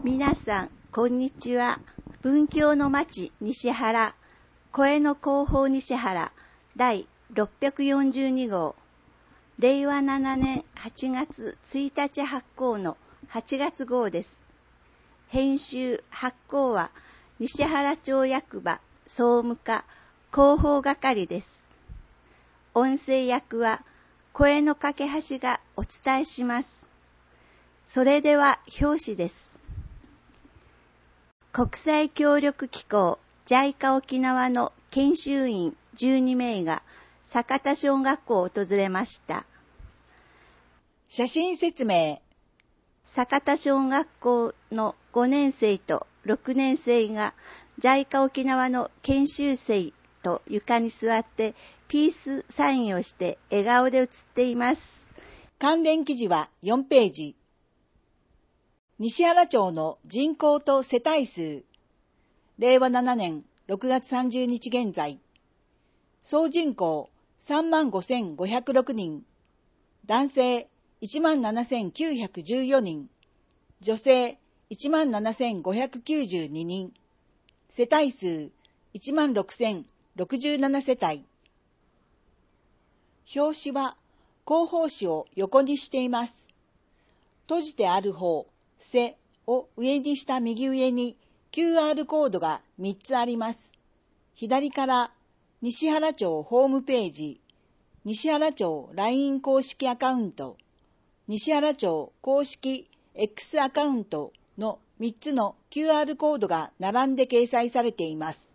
皆さん、こんにちは。文教の町西原、声の広報西原、第642号、令和7年8月1日発行の8月号です。編集・発行は西原町役場総務課広報係です。音声役は声の架け橋がお伝えします。それでは表紙です。国際協力機構 JICA 沖縄の研修員12名が酒田小学校を訪れました。 写真説明。 酒田小学校の5年生と6年生が JICA 沖縄の研修生と床に座ってピースサインをして笑顔で写っています。 関連記事は4ページ。西原町の人口と世帯数。令和7年6月30日現在。総人口 35,506 人。男性 17,914 人。女性 17,592 人。世帯数 16,067 世帯。表紙は広報誌を横にしています。閉じてある方、背を上にした右上に QR コードが3つあります。左から西原町ホームページ、西原町 LINE 公式アカウント、西原町公式 X アカウントの3つの QR コードが並んで掲載されています。